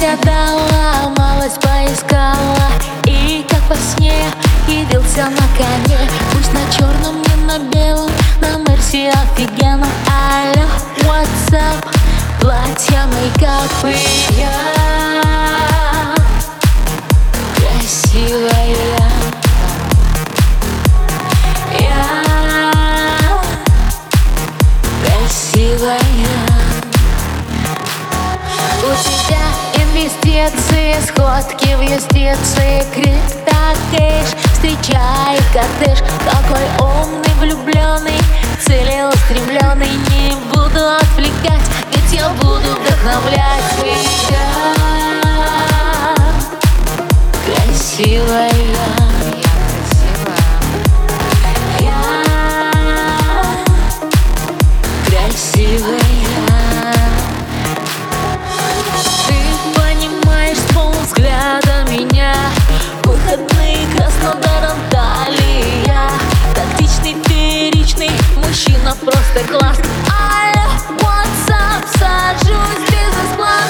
гадала, малость поискала, и как во сне явился на коне. Пусть на черном, не на белом, на Мерсе офигенно. Алло, what's up? Платья, мейкап и я красивая. У тебя инвестиции, сходки в юстиции, криптокэш, встречает кортеж. Какой умный, влюбленный, целеустремленный. Не буду отвлекать, ведь я буду вдохновлять тебя. Красивая. Просто класс. Алло, what's up? Сажусь в бизнес-класс.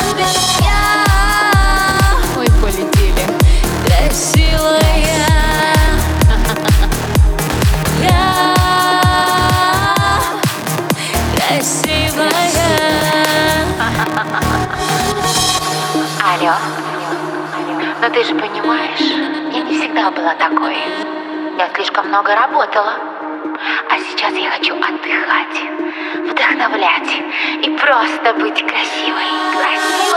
Я ой, полетели. Красивая. Я красивая. Алло, но ты же понимаешь, я не всегда была такой. Я слишком много работала. А сейчас я хочу отдыхать, вдохновлять и просто быть красивой.